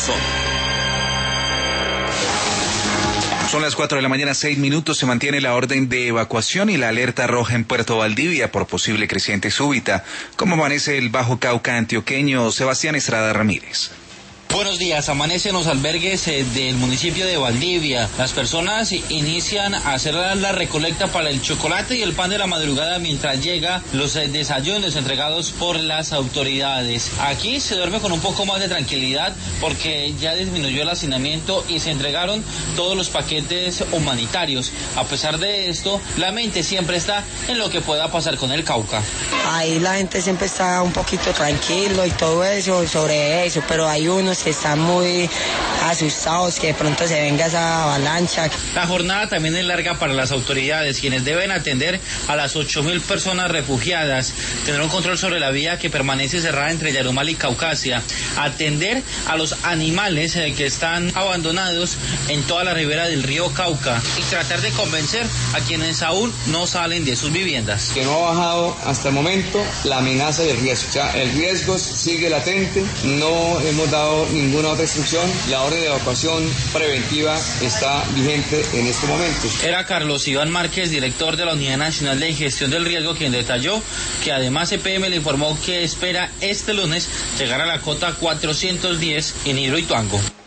Sol. Son las 4 de la mañana, 6 minutos. Se mantiene la orden de evacuación y la alerta roja en Puerto Valdivia por posible creciente súbita. ¿Cómo amanece el Bajo Cauca antioqueño? Sebastián Estrada Ramírez. Buenos días, amanecen los albergues del municipio de Valdivia. Las personas inician a hacer la recolecta para el chocolate y el pan de la madrugada mientras llega los desayunos entregados por las autoridades. Aquí se duerme con un poco más de tranquilidad porque ya disminuyó el hacinamiento y se entregaron todos los paquetes humanitarios. A pesar de esto, la mente siempre está en lo que pueda pasar con el Cauca. Ahí la gente siempre está un poquito tranquilo y todo eso, sobre eso, pero hay unos que están muy asustados que de pronto se venga esa avalancha. La jornada también es larga para las autoridades, quienes deben atender a las 8.000 personas refugiadas, tener un control sobre la vía que permanece cerrada entre Yarumal y Caucasia, atender a los animales que están abandonados en toda la ribera del río Cauca y tratar de convencer a quienes aún no salen de sus viviendas. Que no ha bajado hasta el momento la amenaza y el riesgo. O sea, el riesgo sigue latente, no hemos dado ninguna otra instrucción, la orden de evacuación preventiva está vigente en este momento. Era Carlos Iván Márquez, director de la Unidad Nacional de Gestión del Riesgo, quien detalló que además EPM le informó que espera este lunes llegar a la cota 410 en Hidroituango.